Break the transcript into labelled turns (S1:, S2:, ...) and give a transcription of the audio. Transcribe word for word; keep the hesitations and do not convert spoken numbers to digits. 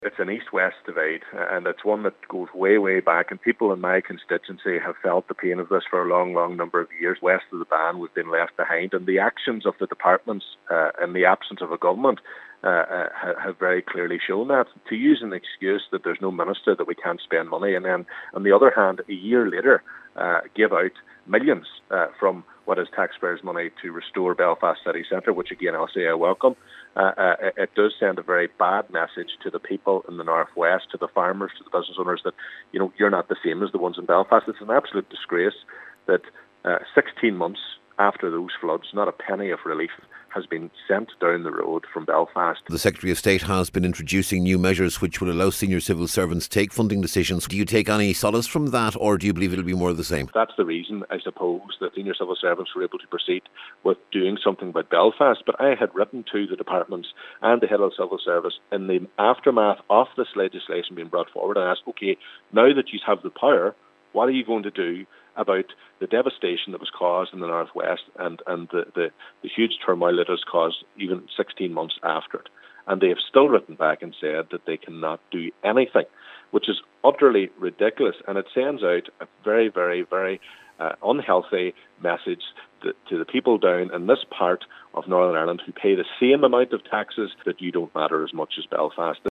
S1: It's an east-west divide, and it's one that goes way, way back. And people in my constituency have felt the pain of this for a long, long number of years. West of the Ban, we've been left behind, and the actions of the departments uh, in the absence of a government uh, uh, have very clearly shown that. To use an excuse that there's no minister, that we can't spend money, and then on the other hand, a year later, uh, give out millions uh, from what is taxpayers' money to restore Belfast city centre, which again I'll say I welcome. Uh, uh, it does send a very bad message to the people in the northwest, to the farmers, to the business owners, that you know you're not the same as the ones in Belfast. It's an absolute disgrace that uh, sixteen months after those floods, not a penny of relief has been sent down the road from Belfast.
S2: The Secretary of State has been introducing new measures which will allow senior civil servants to take funding decisions. Do you take any solace from that, or do you believe it'll be more of the same?
S1: That's the reason, I suppose, that senior civil servants were able to proceed with doing something about Belfast. But I had written to the departments and the head of civil service in the aftermath of this legislation being brought forward and asked, OK, now that you have the power, what are you going to do about the devastation that was caused in the northwest and, and the, the, the huge turmoil that has caused even sixteen months after it? And they have still written back and said that they cannot do anything, which is utterly ridiculous. And it sends out a very, very, very uh, unhealthy message to, to the people down in this part of Northern Ireland who pay the same amount of taxes, that you don't matter as much as Belfast.